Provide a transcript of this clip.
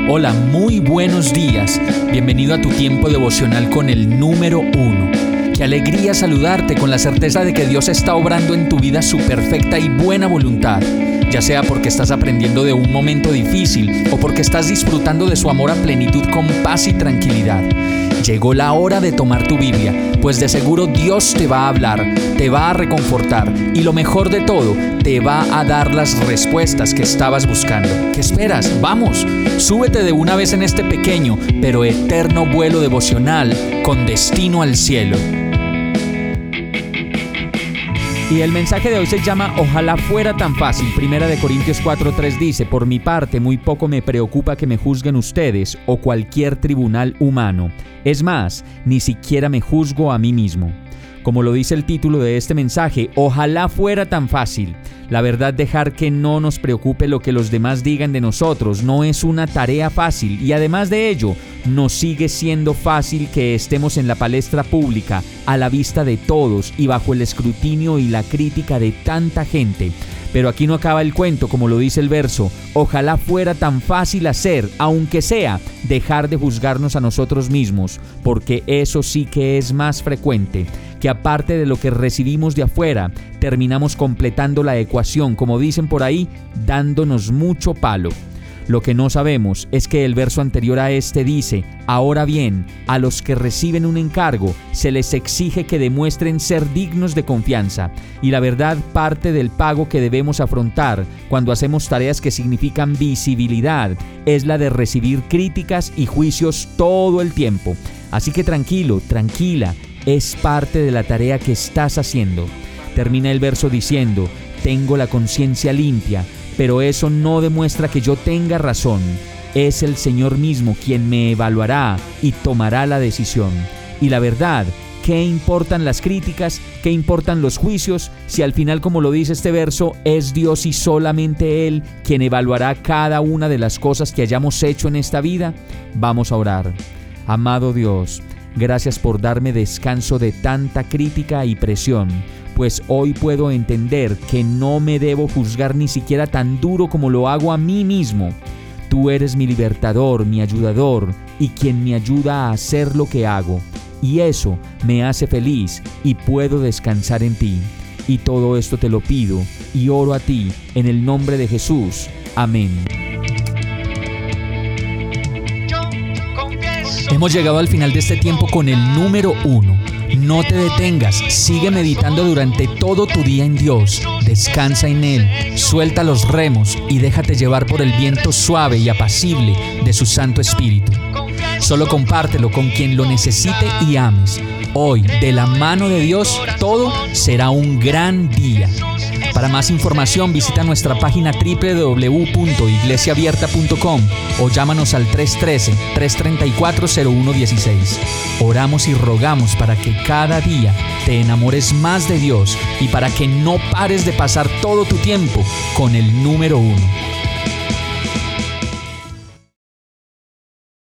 Hola, muy buenos días. Bienvenido a tu tiempo devocional con el número 1. Qué alegría saludarte con la certeza de que Dios está obrando en tu vida su perfecta y buena voluntad, ya sea porque estás aprendiendo de un momento difícil o porque estás disfrutando de su amor a plenitud con paz y tranquilidad. Llegó la hora de tomar tu Biblia, pues de seguro Dios te va a hablar, te va a reconfortar y lo mejor de todo, te va a dar las respuestas que estabas buscando. ¿Qué esperas? ¡Vamos! Súbete de una vez en este pequeño pero eterno vuelo devocional con destino al cielo. Y el mensaje de hoy se llama Ojalá fuera tan fácil. 1 Corintios 4:3 dice: Por mi parte, muy poco me preocupa que me juzguen ustedes o cualquier tribunal humano. Es más, ni siquiera me juzgo a mí mismo. Como lo dice el título de este mensaje, ojalá fuera tan fácil. La verdad, dejar que no nos preocupe lo que los demás digan de nosotros no es una tarea fácil, y además de ello, nos sigue siendo fácil que estemos en la palestra pública, a la vista de todos y bajo el escrutinio y la crítica de tanta gente. Pero aquí no acaba el cuento, como lo dice el verso. Ojalá fuera tan fácil hacer, aunque sea, dejar de juzgarnos a nosotros mismos, porque eso sí que es más frecuente, que aparte de lo que recibimos de afuera, terminamos completando la ecuación, como dicen por ahí, dándonos mucho palo. Lo que no sabemos es que el verso anterior a este dice: ahora bien, a los que reciben un encargo se les exige que demuestren ser dignos de confianza. Y la verdad, parte del pago que debemos afrontar cuando hacemos tareas que significan visibilidad es la de recibir críticas y juicios todo el tiempo. Así que tranquilo, tranquila, es parte de la tarea que estás haciendo. Termina el verso diciendo: tengo la conciencia limpia. Pero eso no demuestra que yo tenga razón. Es el Señor mismo quien me evaluará y tomará la decisión. Y la verdad, ¿qué importan las críticas? ¿Qué importan los juicios? Si al final, como lo dice este verso, es Dios y solamente Él quien evaluará cada una de las cosas que hayamos hecho en esta vida. Vamos a orar. Amado Dios, gracias por darme descanso de tanta crítica y presión, pues hoy puedo entender que no me debo juzgar ni siquiera tan duro como lo hago a mí mismo. Tú eres mi libertador, mi ayudador y quien me ayuda a hacer lo que hago. Y eso me hace feliz y puedo descansar en ti. Y todo esto te lo pido y oro a ti en el nombre de Jesús. Amén. Hemos llegado al final de este tiempo con el número 1. No te detengas, sigue meditando durante todo tu día en Dios. Descansa en Él, suelta los remos y déjate llevar por el viento suave y apacible de su Santo Espíritu. Solo compártelo con quien lo necesite y ames. Hoy, de la mano de Dios, todo será un gran día. Para más información, visita nuestra página www.iglesiaabierta.com o llámanos al 313-334-0116. Oramos y rogamos para que cada día te enamores más de Dios y para que no pares de pasar todo tu tiempo con el número 1.